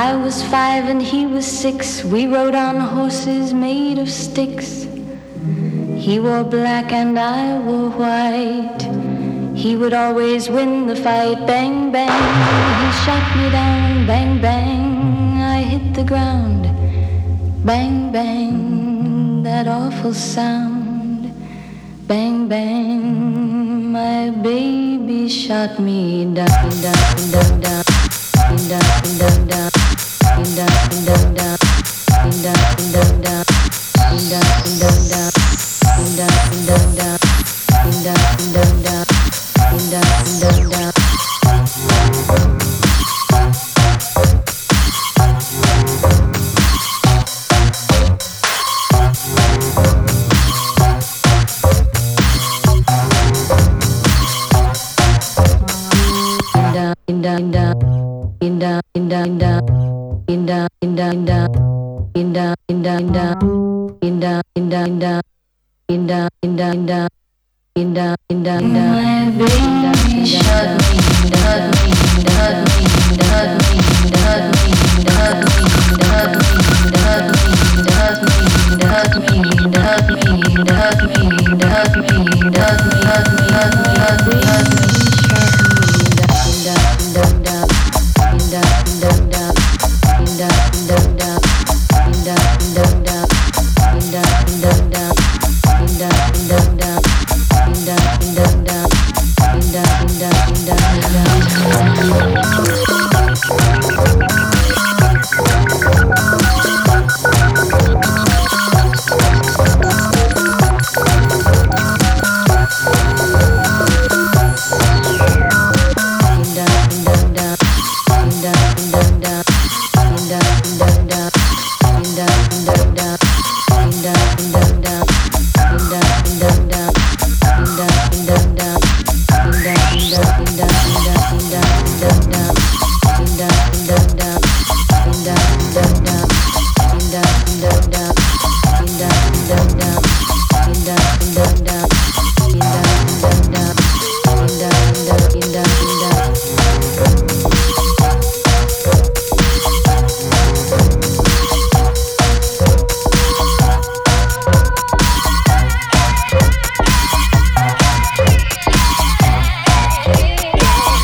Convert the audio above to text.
I was 5 and he was 6. We rode on horses made of sticks. He wore black and I wore white. He would always win the fight. Bang, bang, he shot me down. Bang, bang, I hit the ground. Bang, bang, that awful sound. Bang, bang, my baby shot me down, down, down, down, down, down, down, down, down, down, down, down, down, my baby shot me, shot me, shot me, shot me, shot me.